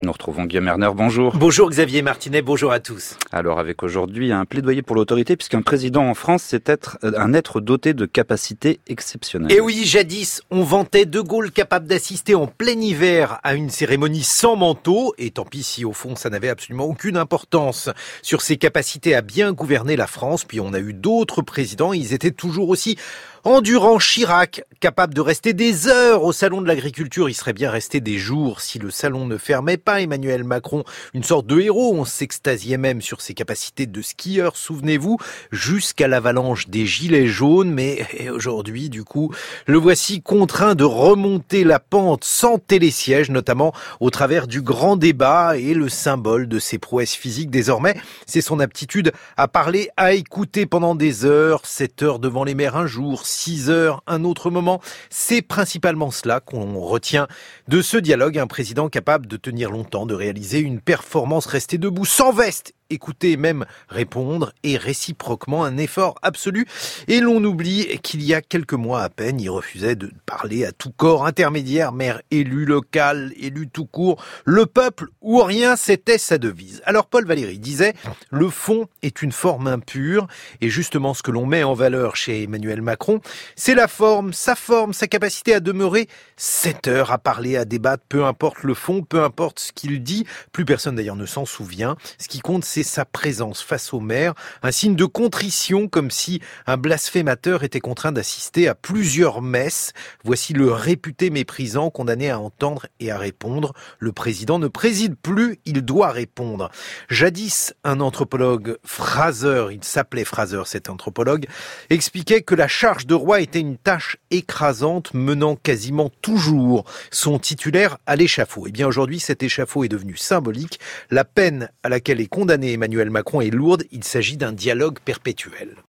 Nous retrouvons Guillaume Erner, bonjour. Bonjour Xavier Martinet, bonjour à tous. Alors avec aujourd'hui un plaidoyer pour l'autorité, puisqu'un président en France, c'est être un être doté de capacités exceptionnelles. Et oui, jadis, on vantait De Gaulle capable d'assister en plein hiver à une cérémonie sans manteau, et tant pis si au fond ça n'avait absolument aucune importance sur ses capacités à bien gouverner la France. Puis on a eu d'autres présidents, ils étaient toujours aussi endurant. Chirac, capable de rester des heures au salon de l'agriculture, il serait bien resté des jours si le salon ne fermait pas. Emmanuel Macron, une sorte de héros, on s'extasiait même sur ses capacités de skieur, souvenez-vous, jusqu'à l'avalanche des gilets jaunes. Mais aujourd'hui, du coup, le voici contraint de remonter la pente sans télésiège, notamment au travers du grand débat, et le symbole de ses prouesses physiques désormais, c'est son aptitude à parler, à écouter pendant des heures, 7 heures devant les maires un jour, 6 heures un autre moment. C'est principalement cela qu'on retient de ce dialogue, un président capable de tenir longtemps, de réaliser une performance restée debout, sans veste, écouter, même répondre, et réciproquement un effort absolu. Et l'on oublie qu'il y a quelques mois à peine, il refusait de parler à tout corps intermédiaire, maire élu local, élu tout court, le peuple ou rien, c'était sa devise. Alors Paul Valéry disait, le fond est une forme impure, et justement ce que l'on met en valeur chez Emmanuel Macron, c'est la forme, sa capacité à demeurer 7 heures à parler, à débattre, peu importe le fond, peu importe ce qu'il dit, plus personne d'ailleurs ne s'en souvient. Ce qui compte, c'est sa présence face au maire, un signe de contrition, comme si un blasphémateur était contraint d'assister à plusieurs messes. Voici le réputé méprisant, condamné à entendre et à répondre. Le président ne préside plus, il doit répondre. Jadis, un anthropologue, Fraser, il s'appelait Fraser cet anthropologue, expliquait que la charge de roi était une tâche écrasante, menant quasiment toujours son titulaire à l'échafaud. Et bien aujourd'hui, cet échafaud est devenu symbolique. La peine à laquelle est condamné Emmanuel Macron est lourde, il s'agit d'un dialogue perpétuel.